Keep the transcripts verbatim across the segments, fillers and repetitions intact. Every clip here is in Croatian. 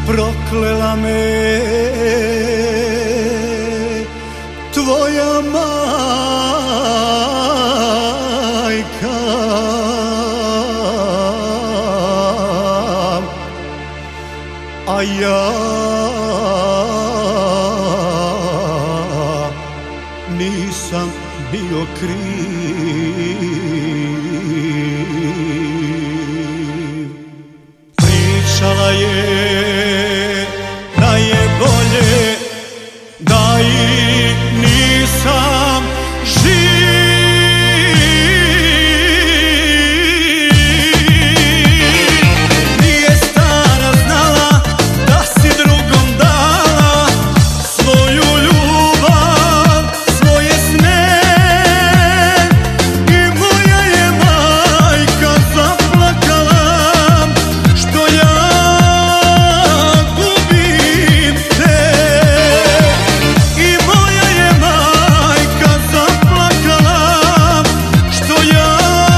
proklela me tvoja majka, a ja nisam bio kriv. Pričala je da je bolje da i nisam živ. Nije stara znala da si drugom dala svoju ljubav, svoje sne, i moja je majka zaplakala što ja gubim te. I moja je majka zaplakala što ja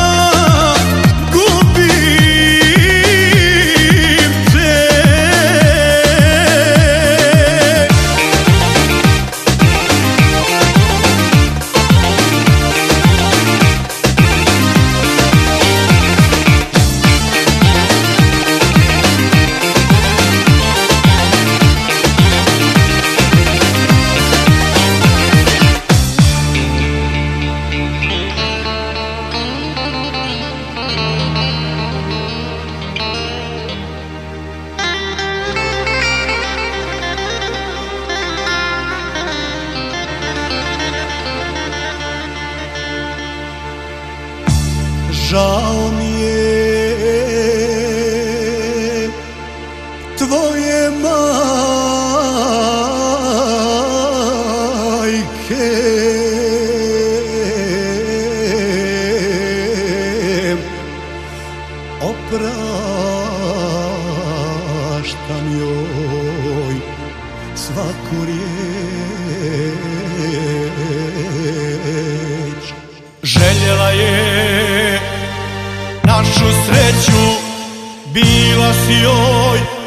gubim te. Žao mi je tvoje majke, opraštam joj svaku riječ. Željela je našu sreću, bila si joj